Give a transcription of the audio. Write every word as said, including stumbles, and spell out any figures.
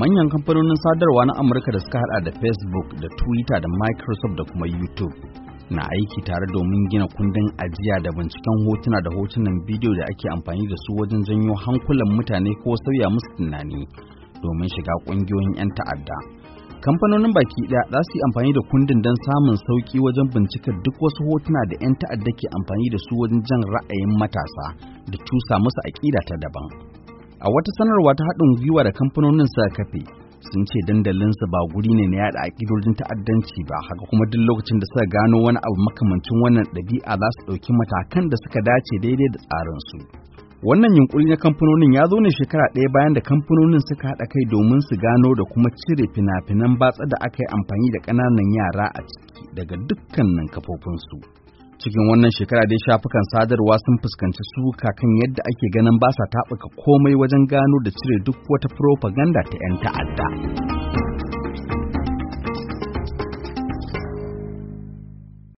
manyan kamfanonin sadarwa na Amurka da suka hada da Facebook da Twitter da Microsoft da kuma YouTube na aiki tare domin gina kundin ajiya da binciken hotuna da hotunan bidiyo da ake amfani da su wajen janyo hankulan mutane ko sauya musu tunani domin shiga ƙungiyoyin 'yan ta'adda. Kamfanonin baki ɗaya za su yi amfani da kundin don samun sauƙi wajen bincikar duk wasu hotuna da 'yan ta'adda ke amfani da su wajen jan ra'ayin matasa da cusa musu aƙida ta daban. A wata sanarwa ta haɗin gwiwa da kamfanonin suka kafe, sun ce dandalinsu ba guri ne na yaɗa aƙidojin ta'addanci ba, haka kuma duk lokacin da suka gano wani abu makamancin wannan ɗabi'a za su ɗauki matakan da suka dace daidai da tsarinsu. Wannan yunkuri na kamfanonin ya zo ne shekara ɗaya bayan da kamfanonin suka haɗa kai domin su gano da kuma cire fina-finan batsa da aka yi amfani da ƙananan yara a ciki daga dukkanin kafofinsu. Cikin wannan shekara dai shafukan sadarwa sun fuskanci suka kan yadda ake ganin ba sa taɓuka komai wajen gano da cire duk wata propaganda ta 'yan ta'adda.